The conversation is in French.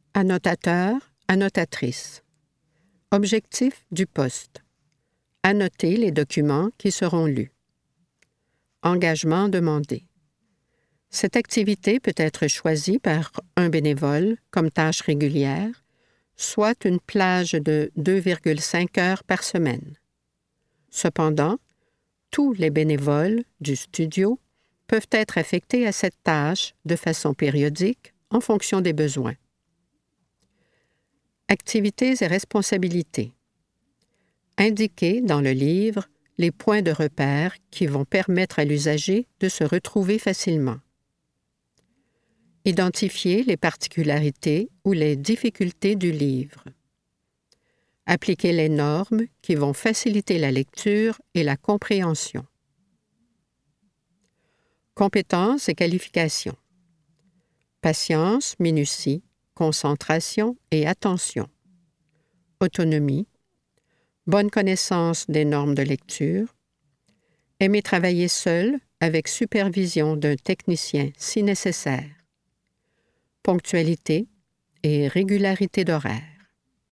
Annotateur, annotatrice. Objectif du poste. Annoter les documents qui seront lus. Engagement demandé. Cette activité peut être choisie par un bénévole comme tâche régulière, soit une plage de 2,5 heures par semaine. Cependant, tous les bénévoles du studio peuvent être affectés à cette tâche de façon périodique en fonction des besoins. Activités et responsabilités. Indiquez dans le livre les points de repère qui vont permettre à l'usager de se retrouver facilement. Identifiez les particularités ou les difficultés du livre. Appliquez les normes qui vont faciliter la lecture et la compréhension. Compétences et qualifications. Patience, minutie, concentration et attention. Autonomie. Bonne connaissance des normes de lecture. Aimer travailler seul avec supervision d'un technicien si nécessaire. Ponctualité et régularité d'horaire.